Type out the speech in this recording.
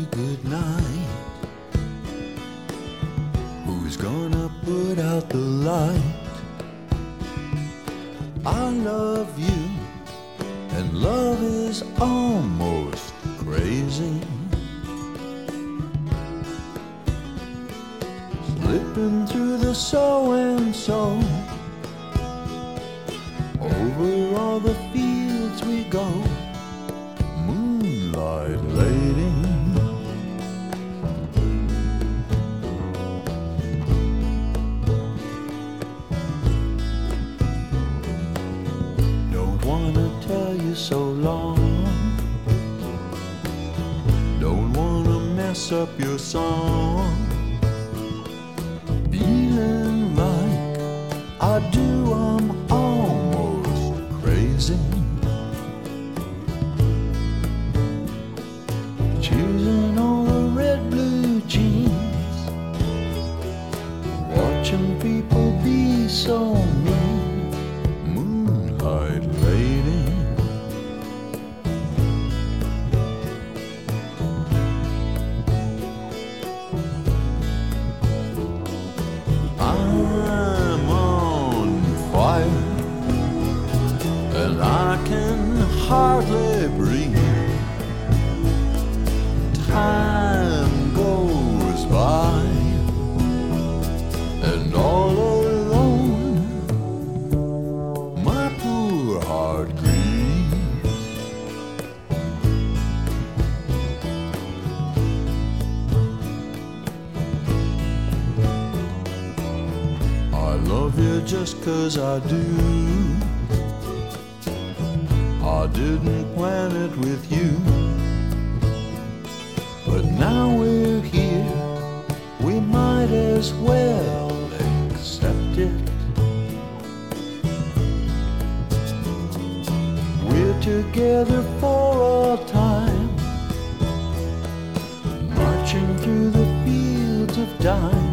goodnight? Who's gonna put out the light? I love you, and love is almost crazy. Slipping through the so-and-so, over all the fields we go, moonlight lady. Don't wanna tell you so long, don't wanna mess up your song. Feeling like I do, I'm almost crazy. Choosing all the red blue jeans, watching people be so mean, moonlight lady. I'm on fire, and I can hardly breathe. Time goes by, and all alone my poor heart grieves. I love you just 'cause I do. I didn't plan it with you, but now we're here, we might as well accept it. We're together for all time, marching through the fields of time.